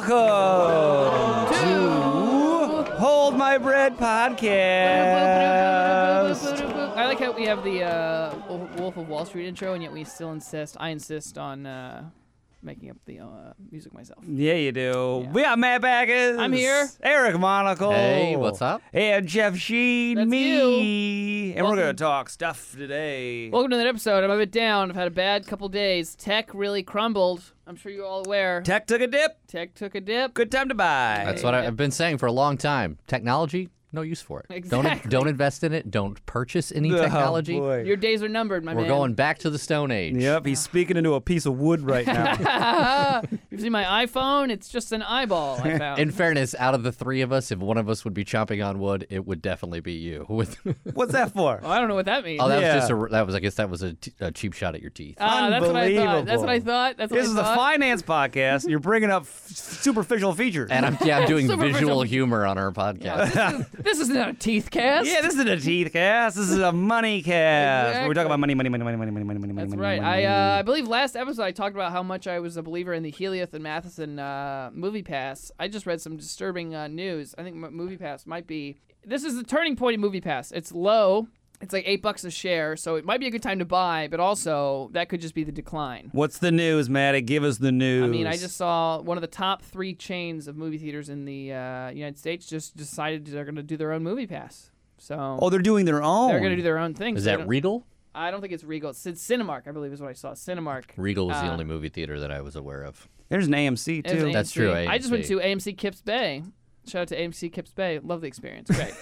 Welcome to Hold My Bread podcast. I like how we have the Wolf of Wall Street intro, and yet we still insist. I insist on making up the music myself. Yeah, you do. Yeah. We got Matt Backus. I'm here. Eric Monaco. Hey, what's up? And Jeff Sheen. That's me. And we're Welcome. going to talk stuff today. Welcome to that episode. I'm a bit down. I've had a bad couple days. Tech really crumbled. I'm sure you're all aware. Tech took a dip. Tech took a dip. Good time to buy. That's what I've been saying for a long time. Technology, no use for it. Exactly. Don't invest in it. Don't purchase any Oh, technology. boy. Your days are numbered, my We're man. going back to the Stone Age. Yep, he's speaking into a piece of wood right now. You see my iPhone? It's just an eyeball I found. In fairness, out of the three of us, if one of us would be chomping on wood, it would definitely be you. What's that for? Oh, I don't know what that means. Oh, that Yeah. was just I guess that was a cheap shot at your teeth. That's what I thought. That's Unbelievable. what I thought. That's what This I is a thought. finance podcast. You're bringing up superficial features. And I'm doing Superficial. visual humor on our podcast. Yeah, this is not a teeth cast. Yeah, this isn't a teeth cast. This is a money cast. We're talking about money. That's Money, right. money. I believe last episode I talked about how much I was a believer in the Heliath and Matheson Movie Pass. I just read some disturbing news. I think Movie Pass might be. This is the turning point in Movie Pass. It's low. It's like $8 a share, so it might be a good time to buy, but also that could just be the decline. What's the news, Maddie? Give us the news. I mean, I just saw one of the top 3 chains of movie theaters in the United States just decided they're going to do their own Movie Pass. So Oh, they're doing their own. they're going to do their own thing. Is so they that don't- Regal? I don't think it's Regal. It's Cinemark, I believe is what I saw. Cinemark. Regal was the only movie theater that I was aware of. There's an AMC, It was too. That's true, I just went AMC. to AMC Kips Bay. Shout out to AMC Kips Bay. Love the experience. Great.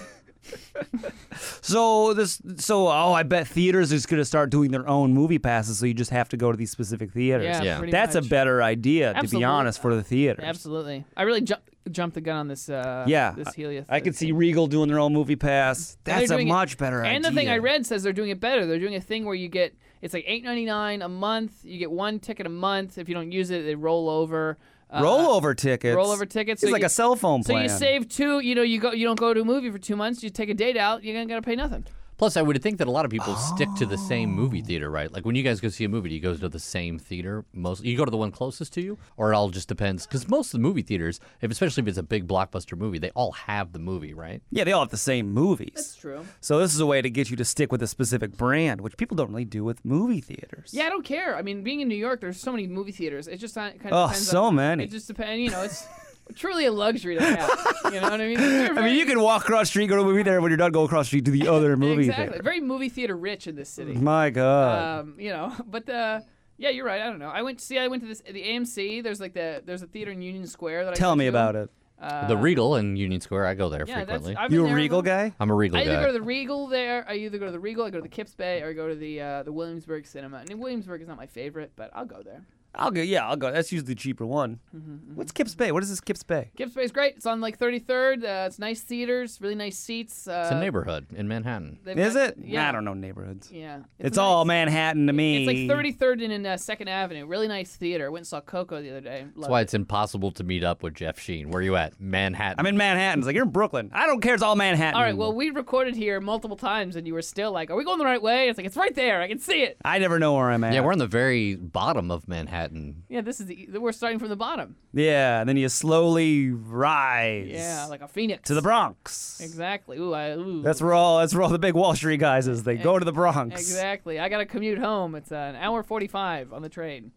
I bet theaters is going to start doing their own movie passes, so you just have to go to these specific theaters. Yeah. pretty That's much. a better idea, to be Absolutely. honest, for the theaters. Absolutely. I really jumped the gun on this. Yeah, This Heliath. I could see Regal doing their own movie pass. And they're That's a doing it- much better idea. And the thing I read says they're doing it better. They're doing a thing where you get it's like $8.99 a month. You get one ticket a month. If you don't use it, they roll over. Rollover tickets. Rollover tickets. It's So like you- a cell phone So plan. you save 2. You don't go to a movie for 2 months. You take a date out. You're gonna pay nothing. Plus, I would think that a lot of people stick to the same movie theater, right? Like when you guys go see a movie, do you go to the same theater? You go to the one closest to you, or it all just depends? Because most of the movie theaters, especially if it's a big blockbuster movie, they all have the movie, right? Yeah, they all have the same movies. That's true. So this is a way to get you to stick with a specific brand, which people don't really do with movie theaters. Yeah, I don't care. I mean, being in New York, there's so many movie theaters. It just kind of Oh, depends so on, many. It just depends. You know, it's truly a luxury to have. You know what I mean? I mean, you can walk across the street, go to a movie theater. When you're done, go across the street to the other movie exactly. theater. Very movie theater rich in this city. My God. You know, but yeah, you're right. I don't know. I went to the AMC. There's a theater in Union Square that I Tell went me to. about it. The Regal in Union Square, I go there Yeah, frequently. I've been You a there Regal guy? I'm a Regal I either guy. go to the Regal there. I either go to the Regal, I go to the Kips Bay, or I go to the Williamsburg Cinema. And Williamsburg is not my favorite, but I'll go there. I'll go. Yeah, I'll go. That's usually the cheaper one. What's Kips Bay? What is this Kips Bay? Kips Bay is great. It's on like 33rd. It's nice theaters, really nice seats. It's a neighborhood in Manhattan. they've Is got- it? Yeah. I don't know neighborhoods. Yeah. It's nice. all Manhattan to me. It's like 33rd and in 2nd Avenue. Really nice theater. I went and saw Coco the other day. That's why it's impossible to meet up with Jeff Sheen. Where you at? Manhattan. I'm in Manhattan. It's like, you're in Brooklyn. I don't care. It's all Manhattan. All right, well, we recorded here multiple times, and you were still like, are we going the right way? It's like, it's right there. I can see it. I never know where I'm at. Yeah, we're on the very bottom of Manhattan. Yeah, we're starting from the bottom. Yeah, and then you slowly rise. Yeah, like a phoenix. to the Bronx. Exactly. Ooh. That's where all the big Wall Street guys is. They go to the Bronx. Exactly. I got to commute home. It's an hour 45 on the train.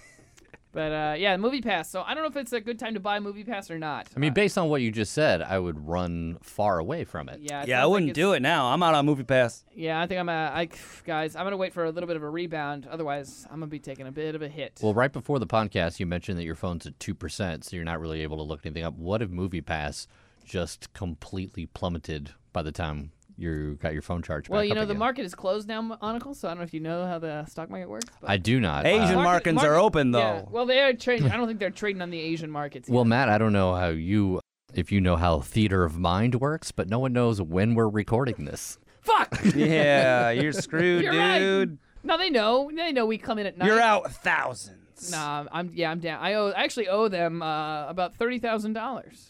But, yeah, Movie Pass. So I don't know if it's a good time to buy Movie Pass or not. I mean, based on what you just said, I would run far away from it. Yeah, Yeah, I wouldn't do it now. I'm out on Movie Pass. Yeah, I think guys, I'm going to wait for a little bit of a rebound. Otherwise, I'm going to be taking a bit of a hit. Well, right before the podcast, you mentioned that your phone's at 2%, so you're not really able to look anything up. What if MoviePass just completely plummeted by the time you got your phone charged back Well, you up know, the again? market is closed now, Monocle, so I don't know if you know how the stock market works. But I do not. Asian markets are open, though. Yeah. Well, they are trading. I don't think they're trading on the Asian markets. Well, yet. Matt, I don't know if you know how theater of mind works, but no one knows when we're recording this. Fuck! Yeah, you're screwed, You're right. dude. No, they know. They know we come in at night. You're out thousands. Nah, I'm down. I actually owe them about $30,000.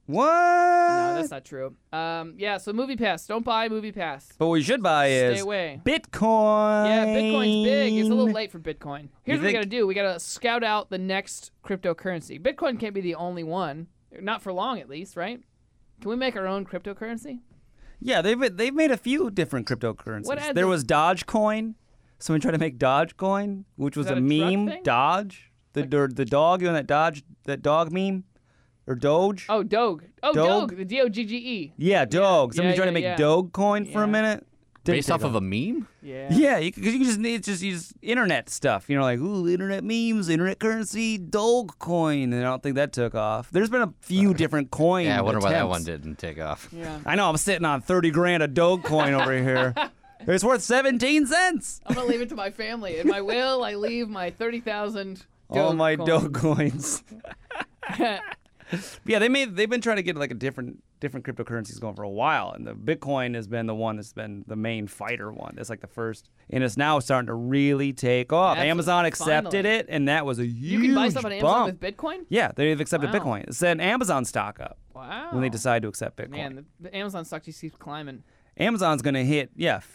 What? No, that's not true. Yeah, so Movie Pass. Don't buy Movie Pass. But what we should buy Stay is away. Bitcoin. Yeah, Bitcoin's big. It's a little late for Bitcoin. Here's what we think- got to do. We got to scout out the next cryptocurrency. Bitcoin can't be the only one. Not for long, at least, right? Can we make our own cryptocurrency? Yeah, they've made a few different cryptocurrencies. What had There the- was Dogecoin. Someone tried to make Dogecoin, which was that a a drug meme. thing? Dodge, the dog, you know that dog meme, or Doge. Oh, Doge. Oh, Doge? Doge. The Dogge. Yeah, Doge. Somebody yeah, tried to make yeah. Dogecoin for Yeah. a minute. Didn't Based take off of a meme? Yeah. Yeah, because you just need just use internet stuff. You know, like ooh, internet memes, internet currency, Dogecoin, and I don't think that took off. There's been a few different coin. Yeah, I wonder why that attempts. one didn't take off. Yeah. I know I'm sitting on 30 grand of Dogecoin over here. It's worth 17 cents. I'm gonna leave it to my family. In my will, I leave my 30,000. All my Dogecoins. Dogecoins. Yeah, they've been trying to get like a different cryptocurrencies going for a while, and the Bitcoin has been the one that's been the main fighter one. It's like the first, and it's now starting to really take off. Absolutely. Amazon accepted Finally. it, and that was a huge You can buy stuff on Amazon bump. with Bitcoin? Yeah, they've accepted Wow. Bitcoin. It said Amazon stock up Wow. when they decide to accept Bitcoin. Man, the Amazon stock just keeps climbing. Amazon's gonna hit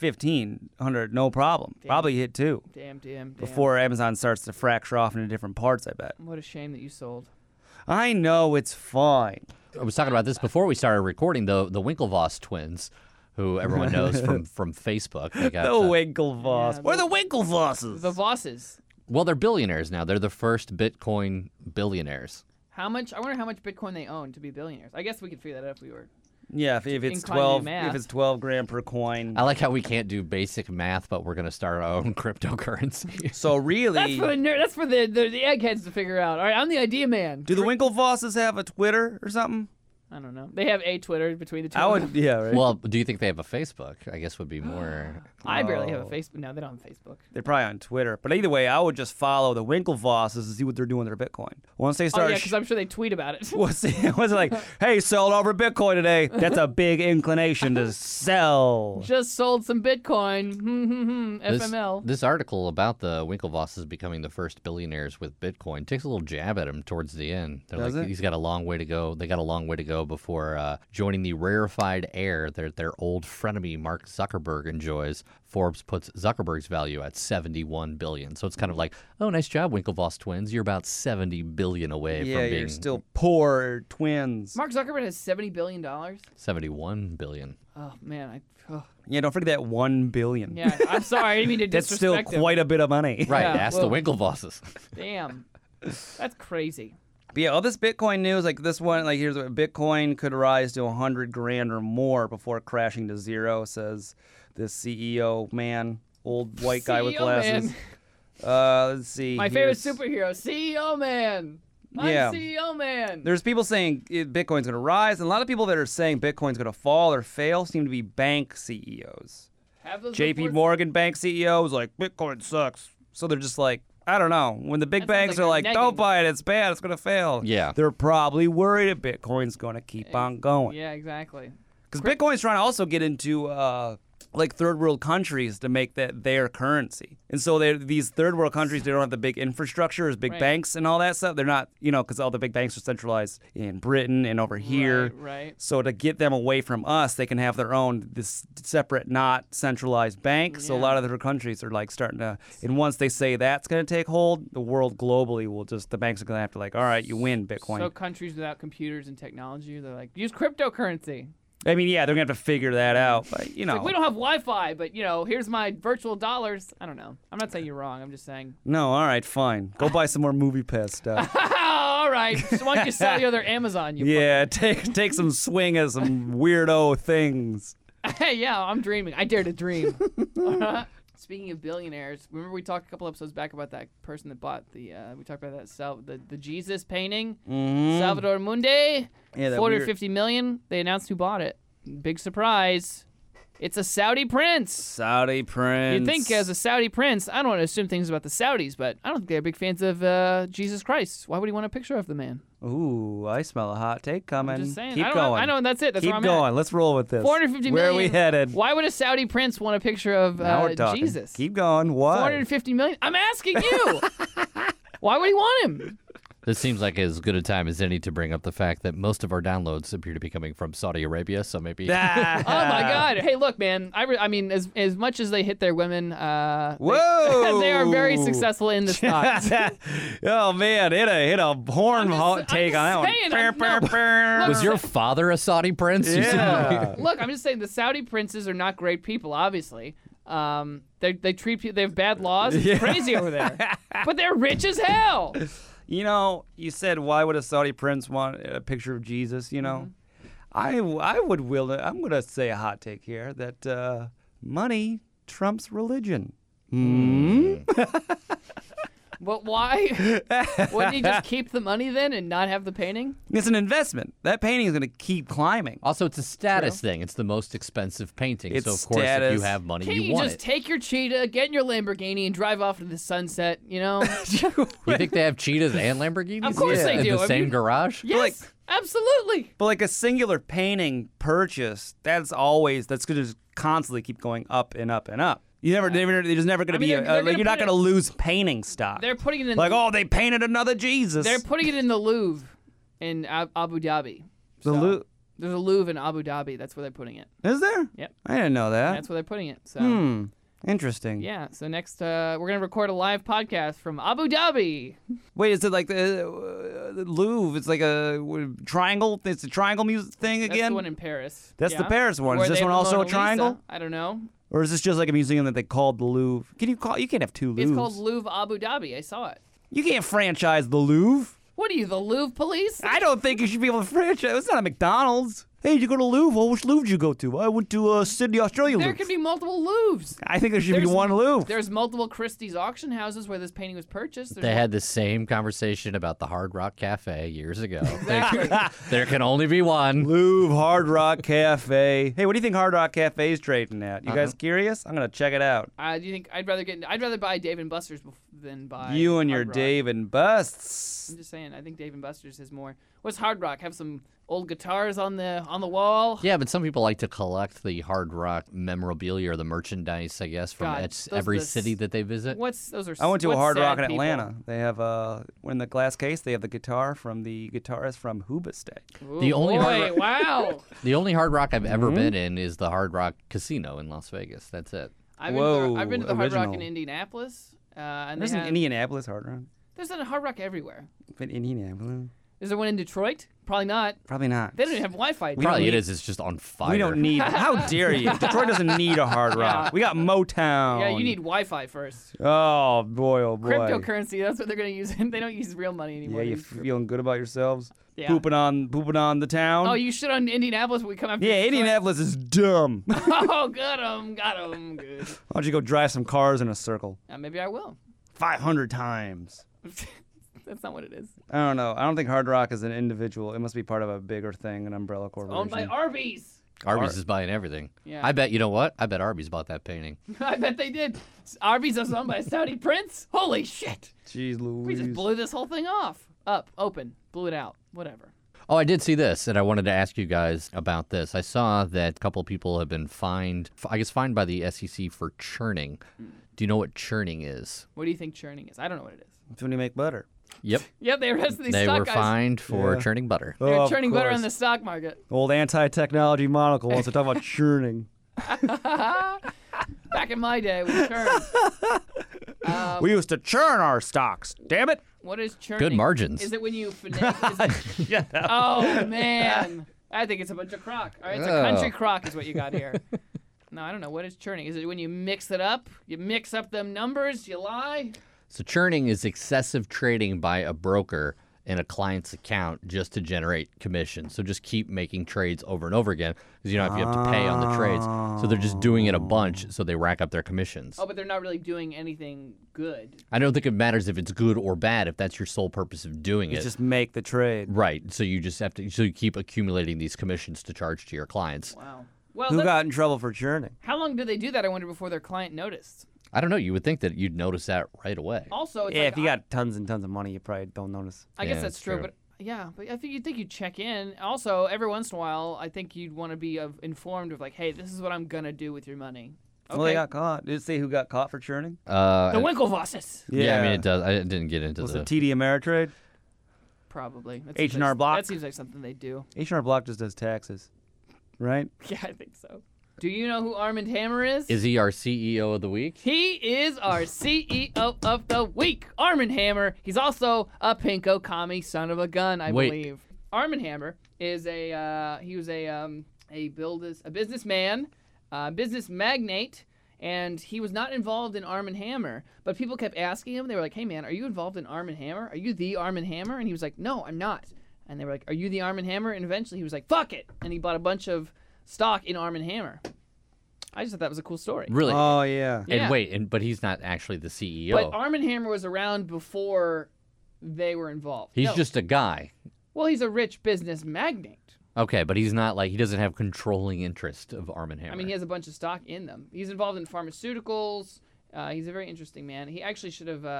1,500 no problem. Damn. Probably hit 2 Damn. before Amazon starts to fracture off into different parts. I bet. What a shame that you sold. I know it's fine. I was talking about this before we started recording. The Winklevoss twins, who everyone knows from Facebook. They got, The Winklevoss. Yeah, We're the Winklevosses. The Vosses. well, they're billionaires now. They're the first Bitcoin billionaires. How much? I wonder how much Bitcoin they own to be billionaires. I guess we could figure that out if we were. Yeah, if it's inclined to do 12, math. if it's 12 grand per coin. I like how we can't do basic math, but we're going to start our own cryptocurrency. So really, That's for the nerd. That's for the eggheads to figure out. All right, I'm the idea man. do the Winklevosses have a Twitter or something? I don't know. They have a Twitter between the two. I of would, them. yeah, right. Well, do you think they have a Facebook? I guess would be more. I barely have a Oh. Facebook. No, they don't have a Facebook. They're probably on Twitter. But either way, I would just follow the Winklevosses to see what they're doing with their Bitcoin. Once they Oh start, yeah, because I'm sure they tweet about it. what's it like? Hey, sold over Bitcoin today. That's a big inclination to sell. Just sold some Bitcoin. This, FML. this article about the Winklevosses becoming the first billionaires with Bitcoin takes a little jab at him towards the end. They're Does like, it? he's got a long way to go. They got a long way to go before joining the rarefied air that their old frenemy Mark Zuckerberg enjoys. Forbes puts Zuckerberg's value at $71 billion. So it's kind of like, oh, nice job, Winklevoss twins. You're about $70 billion away Yeah, from being you're still poor twins. Mark Zuckerberg has $70 billion. $71 billion. Oh man, Yeah, don't forget that 1 billion. yeah. I'm sorry. I didn't mean to That's still disrespect him. quite a bit of money. Right, Yeah, ask well- the Winklevosses. Damn. That's crazy. But yeah, all this Bitcoin news, like this one, like here's what Bitcoin could rise to 100 grand or more before crashing to zero, says this CEO man, old white guy with CEO glasses. man. Let's see. My favorite here's- superhero, CEO man. I'm Yeah. CEO man. There's people saying Bitcoin's going to rise, and a lot of people that are saying Bitcoin's going to fall or fail seem to be bank CEOs. Have those JP reports? Morgan bank CEO was like, Bitcoin sucks. So they're just like, I don't know. When the big That sounds banks like are they're like, negging. don't buy it, it's bad, it's going to fail. Yeah. They're probably worried that Bitcoin's going to keep on going. Yeah, exactly. Because Bitcoin's trying to also get into like third world countries to make that their currency. And so these third world countries, they don't have the big infrastructure as big Right. banks and all that stuff. They're not, because all the big banks are centralized in Britain and over here. Right. So to get them away from us, they can have their own, this separate, not centralized bank. So a Yeah. lot of their countries are like starting to, and once they say that's going to take hold, the world globally will just, the banks are going to have to like, all right, you win Bitcoin. So countries without computers and technology, they're like, use cryptocurrency. I mean, yeah, they're going to have to figure that out. But, It's like, we don't have Wi-Fi, but here's my virtual dollars. I don't know. I'm not saying you're wrong. I'm just saying. No, all right, fine. Go buy some more Movie Pass stuff. All right. So why don't you sell the other Amazon? You Yeah, take some swing at some weirdo things. Hey, yeah, I'm dreaming. I dare to dream. Speaking of billionaires, remember we talked a couple episodes back about that person that bought we talked about that the Jesus painting, Salvador Mundi, Yeah, that 450 million. They announced who bought it. Big surprise. It's a Saudi prince. Saudi prince. You'd think as a Saudi prince, I don't want to assume things about the Saudis, but I don't think they're big fans of Jesus Christ. Why would he want a picture of the man? Ooh, I smell a hot take coming. I'm just saying. Keep I don't going. know, I know, and that's it. That's Keep where I'm going. at. Let's roll with this. 450 Where million. are we headed? Why would a Saudi prince want a picture of Now we're talking. Jesus? Keep going. Why? 450 million. I'm asking you. Why would he want him? This seems like as good a time as any to bring up the fact that most of our downloads appear to be coming from Saudi Arabia, so maybe... Oh my God! Hey, look, man. I mean, as much as they hit their women, Whoa! they are very successful in the stocks. Oh man, hit a horn take on that one. saying, Was your father a Saudi prince? You seem Yeah. Look, I'm just saying the Saudi princes are not great people, obviously. They treat people. They have bad laws. It's crazy over there, but they're rich as hell. You know, you said why would a Saudi prince want a picture of Jesus? You know, I would will. I'm gonna say a hot take here that money trumps religion. But why? Wouldn't you just keep the money then and not have the painting? It's an investment. That painting is gonna keep climbing. Also, it's a status thing. It's the most expensive painting. It's so, of course, if status. you have money, Can't you you want just it. take your cheetah, get in your Lamborghini, and drive off into the sunset? You know? You think they have cheetahs and Lamborghinis? Of course they in do. the I same mean- garage? Yes, absolutely. But like a singular painting purchase, that's gonna just constantly keep going up and up and up. There's never gonna I mean, be they're gonna you're not put gonna lose painting stock. They're putting it in. Like, oh, they painted another Jesus. They're putting it in the Louvre in Abu Dhabi. The So, Lou- There's a Louvre in Abu Dhabi. That's where they're putting it. Is there? Yep. I didn't know that. That's where they're putting it. So Interesting. yeah. So next, we're gonna record a live podcast from Abu Dhabi. Wait, is it like the Louvre? It's like a triangle. It's a triangle music thing That's again. the one in Paris. That's the Yeah. Paris one. Where Is this they one have the also a Mona Lisa. triangle? I don't know. Or is this just like a museum that they called the Louvre? You can't have two Louvres. It's called Louvre Abu Dhabi. I saw it. You can't franchise the Louvre. What are you, the Louvre police? I don't think you should be able to franchise. It's not a McDonald's. Hey, did you go to Louvre? Well, which Louvre did you go to? I went to Sydney, Australia. There Louvre. could be multiple Louvres. I think there should be There's- one Louvre. There's multiple Christie's auction houses where this painting was purchased. There's They had the same conversation about the Hard Rock Cafe years ago. Exactly. There can only be one. Louvre Hard Rock Cafe. Hey, what do you think Hard Rock Cafe is trading at? You guys curious? I'm gonna check it out. Do you think I'd rather buy Dave and Buster's than buy You and your Hard Rock. Dave and Busts. I'm just saying. I think Dave and Buster's has more. What's Hard Rock? Have some old guitars on the wall. Yeah, but some people like to collect the Hard Rock memorabilia or the merchandise, I guess, from God, those every are the city that they visit. Those are? I went to a what's Hard sad Rock in people? Atlanta. They have in the glass case. They have the guitar from the guitarist from Hoobastank. Ooh, The only Hard boy, wow. The only Hard Rock I've ever been in is the Hard Rock Casino in Las Vegas. That's it. I've Whoa, been to the Hard Rock in original. Indianapolis. And There's they an have, Indianapolis Hard Rock. There's a Hard Rock everywhere. In Indianapolis? Is there one in Detroit? Probably not. Probably not. They don't even have Wi-Fi. Probably it need- is. It's just on fire. We don't need. How dare you? Detroit doesn't need a Hard Rock. Yeah. We got Motown. Yeah, you need Wi-Fi first. Oh boy, oh boy. Cryptocurrency. That's what they're gonna use. They don't use real money Yeah, anymore. you They use crypto. feeling good about yourselves? Yeah. Pooping on the town. Oh, you shit on Indianapolis, but we come after yeah, Detroit? Indianapolis is dumb. Why Oh, got him, good. don't you go drive some cars in a circle? Maybe I will. 500 times. That's not what it is. I don't know. I don't think Hard Rock is an individual. It must be part of a bigger thing, an umbrella corporation. Owned by Arby's. Arby's is buying everything. Yeah. I bet, you know what? I bet Arby's bought that painting. I bet they did. Arby's is owned by a Saudi prince. Holy shit! Jeez We just Louise. blew this whole thing off. Up, open, blew it out. Whatever. Oh, I did see this, and I wanted to ask you guys about this. I saw that a couple of people have been fined, I guess fined by the SEC for churning. Do you know what churning is? What do you think churning is? I don't know what it is. It's when you make butter. Yep. Yeah, they arrested these They stock were guys. fined for Yeah. churning butter. They were Oh, of churning butter on course. the stock market. Old anti-technology monocle wants to talk about churning. Back in my day, we churned. We used to churn our stocks. Damn it. What is churning? Good margins. Is it when you finesse? Oh man, I think it's a bunch of crock. All right, it's a Oh. country crock is what you got here. No, I don't know. What is churning? Is it when you mix it up? You mix up them numbers. You lie. So churning is excessive trading by a broker in a client's account just to generate commission. So just keep making trades over and over again because you don't have to pay on the trades. So they're just doing it a bunch so they rack up their commissions. Oh, but they're not really doing anything good. I don't think it matters if it's good or bad if that's your sole purpose of doing it. Just make the trade. Right. So you just have to, so you keep accumulating these commissions to charge to your clients. Wow. Well, Who got in trouble for churning? how long did they do that? I wonder before their client noticed. I don't know. You would think that you'd notice that right away. Also, it's Yeah, like, if you got tons and tons of money, you probably don't notice. I guess Yeah, that's that's true, true. but yeah, but I think you'd check in. Also, every once in a while, I think you'd want to be informed of like, hey, this is what I'm gonna do with your money. Okay. Well, they got caught. Did it say who got caught for churning? the Winklevosses. yeah, I mean, it does. I didn't get into Was the... it TD Ameritrade? Probably. That seems H&R like, Block? That seems like something they do. H&R Block just does taxes, right? Yeah, I think so. Do you know who Armand Hammer is? Is he our CEO of the week? He is our CEO of the week, Armand Hammer. He's also a pinko commie son of a gun, I believe. Armand Hammer is he was a businessman, business magnate, and he was not involved in Arm & Hammer. But people kept asking him. They were like, "Hey man, are you involved in Arm & Hammer? Are you the Arm & Hammer?" And he was like, "No, I'm not." And they were like, "Are you the Arm & Hammer?" And eventually he was like, "Fuck it!" And he bought a bunch of stock in Arm & Hammer. I just thought that was a cool story. Really? Oh, yeah. Yeah. And wait, but he's not actually the CEO. But Arm & Hammer was around before they were involved. He's No. just a guy. Well, he's a rich business magnate. Okay, but he's not like he doesn't have controlling interest of Arm & Hammer. I mean, he has a bunch of stock in them. He's involved in pharmaceuticals. He's a very interesting man. He actually should have,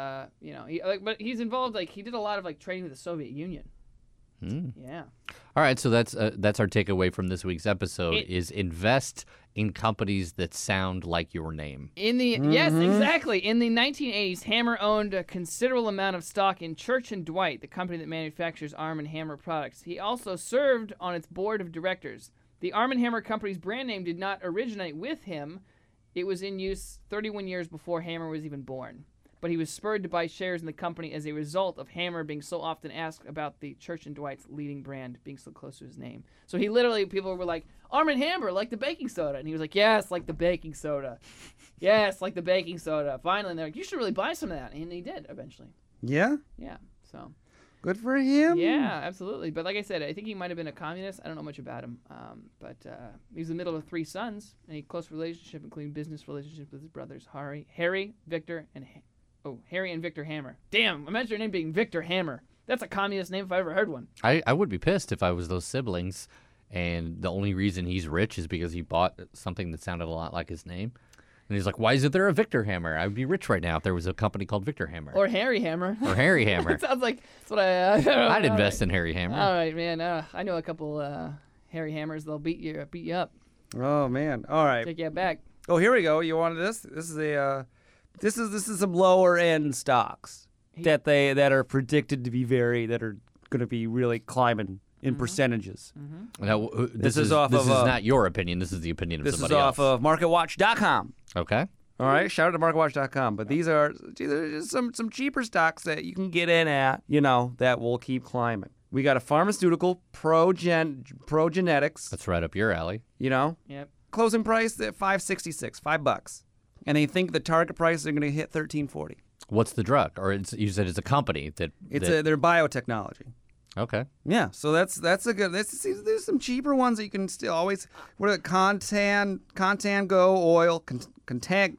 but he's involved. Like he did a lot of like trading with the Soviet Union. Yeah. All right, so that's our takeaway from this week's episode: is invest in companies that sound like your name. Yes, exactly. In the 1980s, Hammer owned a considerable amount of stock in Church & Dwight, the company that manufactures Arm & Hammer products. He also served on its board of directors. The Arm & Hammer company's brand name did not originate with him. It was in use 31 years before Hammer was even born. But he was spurred to buy shares in the company as a result of Hammer being so often asked about the Church & Dwight's leading brand being so close to his name. So he literally, people were like, "Arm & Hammer, like the baking soda." And he was like, "Yes, like the baking soda. Yes, like the baking soda." Finally, and they're like, "You should really buy some of that." And he did eventually. Yeah? Yeah, so. Good for him. Yeah, absolutely. But like I said, I think he might have been a communist. I don't know much about him. But he was in the middle of 3 sons, and a close relationship, including business relationships with his brothers, Harry, Victor, and Harry and Victor Hammer. Damn, imagine your name being Victor Hammer. That's a communist name if I ever heard one. I would be pissed if I was those siblings, and the only reason he's rich is because he bought something that sounded a lot like his name. And he's like, "Why isn't there a Victor Hammer? I would be rich right now if there was a company called Victor Hammer." Or Harry Hammer. Or Harry Hammer. It sounds like that's what I don't know. I'd invest in Harry Hammer. All right, man. I know a couple Harry Hammers. They'll beat you up, Oh, man. All right. take you back. Oh, here we go. You wanted this? This is some lower end stocks that are predicted to be that are going to be really climbing in percentages. Now, this is off this of, is not your opinion. This is the opinion of This is somebody off else. of MarketWatch.com. Okay. All right, shout out to MarketWatch.com. But these are just some cheaper stocks that you can get in at, that will keep climbing. We got a pharmaceutical, Progenetics, That's right up your alley. Yep. closing price at $5.66, $5. And they think the target price are going to hit $13.40. What's the drug? Or you said it's a company that. They're biotechnology. Okay. Yeah, so that's a good. There's some cheaper ones that you can still always. What are the Contango oil? Contango.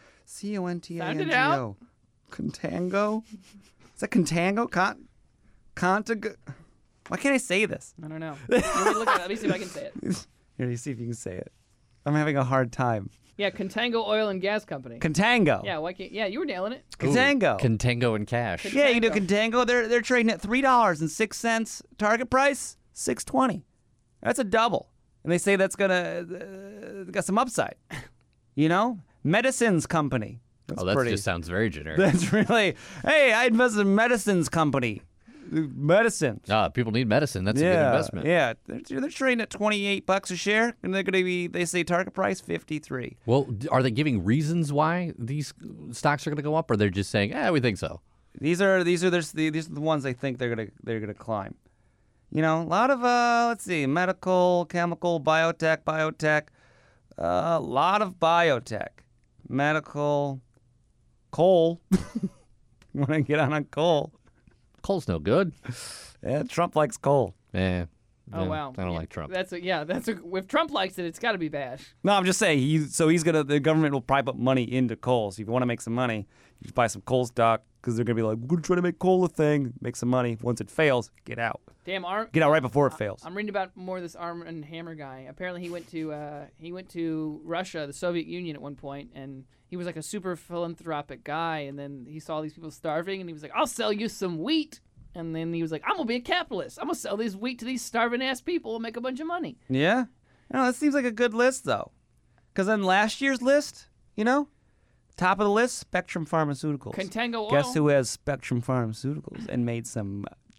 out. Contango. Is that Contango? Contango. Why can't I say this? I don't know. Let me see if I can say it. Here, let me see if you can say it. I'm having a hard time. Yeah, Contango Oil and Gas Company. Contango. Yeah, why can't? Yeah, you were nailing it. Contango. Contango and cash. Yeah, you know Contango. They're trading at $3.06. Target price $6.20. That's a double, and they say that's got some upside. Medicines Company. That's That pretty. just sounds very generic. That's really. Hey, I invested in Medicines Company. Medicine. People need medicine. That's a good investment. Yeah, they're trading at $28 a share, and they're going to be. They say target price $53. Well, are they giving reasons why these stocks are going to go up, or they're just saying, we think so? These are the ones they think they're gonna climb. A lot of let's see, medical, chemical, biotech, a lot of biotech, medical, coal. Want to get on coal? Coal's no good. Yeah, Trump likes coal. Yeah. Oh wow. I don't like Trump. If Trump likes it, it's got to be bad. No, I'm just saying. The government will probably put money into coal. So if you want to make some money, you just buy some coal stock because they're gonna be like, we're gonna try to make coal a thing, make some money. Once it fails, get out. Damn, Get out right before it fails. I'm reading about more of this Arm and Hammer guy. Apparently, he went to Russia, the Soviet Union, at one point, and he was like a super philanthropic guy. And then he saw these people starving, and he was like, "I'll sell you some wheat." And then he was like, "I'm gonna be a capitalist. I'm gonna sell this wheat to these starving ass people and make a bunch of money." Yeah. That seems like a good list though, because on last year's list, top of the list, Spectrum Pharmaceuticals. Contango Oil. Guess who has Spectrum Pharmaceuticals and made some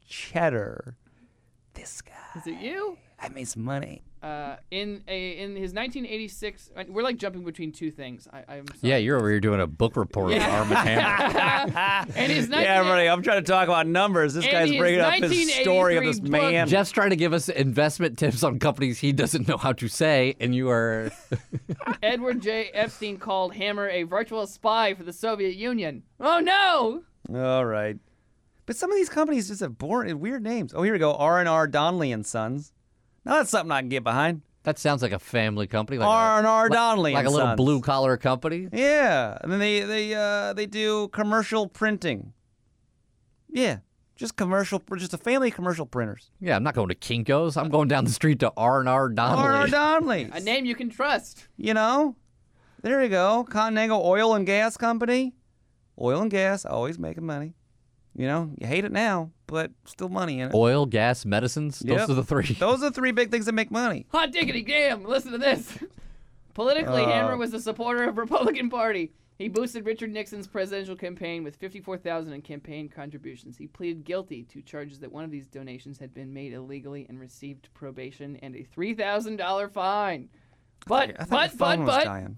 cheddar. This guy. Is it you? I made some money. In his 1986, we're like jumping between two things. I'm sorry. Yeah, you're over here doing a book report of Arm & Hammer. And his Yeah, everybody, I'm trying to talk about numbers. This And guy's his bringing up his story of this 1983 book- man. Jeff's trying to give us investment tips on companies he doesn't know how to say, and you are... Edward J. Epstein called Hammer a virtual spy for the Soviet Union. Oh no! All right. But some of these companies just have weird names. Oh, here we go. R&R Donnelly and Sons. Now that's something I can get behind. That sounds like a family company. Like R&R Donnelly like and a little Sons. blue-collar company. Yeah, and then they do commercial printing. Yeah, just a family of commercial printers. Yeah, I'm not going to Kinko's. I'm going down the street to R&R Donnelly. R&R Donnelly. A name you can trust. You know, there you go. Continental Oil and Gas Company. Oil and gas, always making money. You know, you hate it now, but still money in it. Oil, gas, medicines. Yep. Those are the three. Those are the three big things that make money. Hot diggity damn! Listen to this. Politically, Hammer was a supporter of Republican Party. He boosted Richard Nixon's presidential campaign with $54,000 in campaign contributions. He pleaded guilty to charges that one of these donations had been made illegally and received probation and a $3,000 fine. But I thought the phone was dying.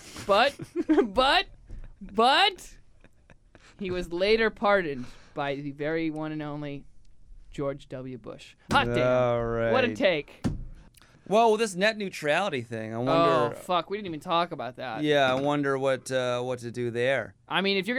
but he was later pardoned by the very one and only George W. Bush. Hot damn! All right. What a take! Well, this net neutrality thing, I Oh wonder. fuck, we didn't even talk about that. Yeah, I wonder what to do there. I mean, if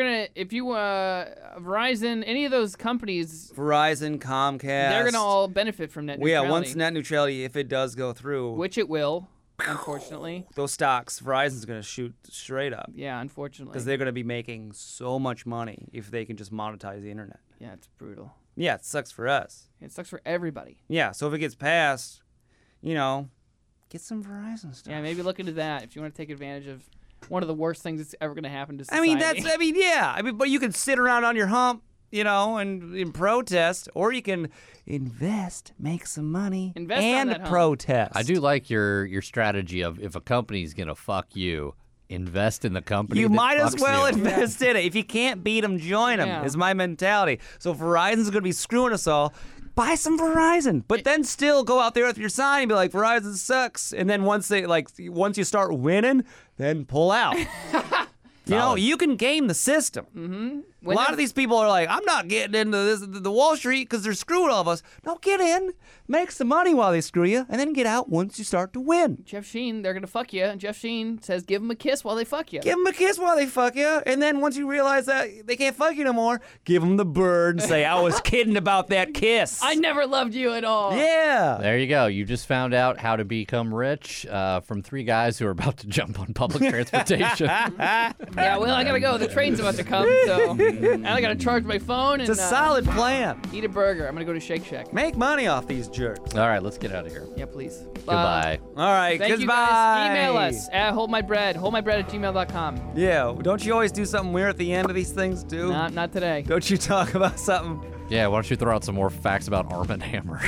Verizon, any of those companies, Verizon, Comcast. they're gonna all benefit from net Well, yeah, neutrality. once net neutrality, if it does go through, which it will, unfortunately. those stocks, Verizon's going to shoot straight up Yeah, unfortunately. because they're going to be making so much money if they can just monetize the internet. Yeah, it's brutal. Yeah, it sucks for us. It sucks for everybody. Yeah, so if it gets passed, you know, get some Verizon stuff. Yeah, maybe look into that if you want to take advantage of one of the worst things that's ever gonna happen to I society. mean, yeah. But you can sit around on your hump, you know, and protest, or you can invest, make some money, Invest on and that hump. protest. I do like your strategy of if a company's going to fuck you, invest in the company. You that might as fucks well you. invest in it. If you can't beat them, join them, Yeah. is my mentality. So if Verizon's going to be screwing us all, buy some Verizon. But then still go out there with your sign and be like, Verizon sucks. And then once you start winning, then pull out. You know, Solid. you can game the system. Mm-hmm. A lot of these people are like, I'm not getting into this, the Wall Street because they're screwing all of us. No, get in, make some money while they screw you, and then get out once you start to win. Jeff Sheen, they're gonna fuck you. And Jeff Sheen says, give them a kiss while they fuck you. Give them a kiss while they fuck you, and then once you realize that they can't fuck you no more, give them the bird and say, I was kidding about that kiss. I never loved you at all. Yeah. There you go. You just found out how to become rich from three guys who are about to jump on public transportation. Yeah, well, I gotta go. The train's about to come, so and I gotta charge my phone and It's a solid plan. eat a burger. I'm gonna go to Shake Shack. Make money off these jerks. All right, let's get out of here. Yeah, please. Goodbye. All right, Thank goodbye. you guys. Email us at holdmybread@gmail.com. Yeah, don't you always do something weird at the end of these things, too? Not today. Don't you talk about something? Yeah, why don't you throw out some more facts about Arm & Hammer?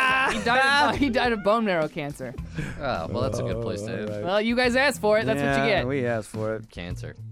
He died of bone marrow cancer. Oh, well, that's a good place to end. Well, you guys asked for it. That's what you get. We asked for it. Cancer.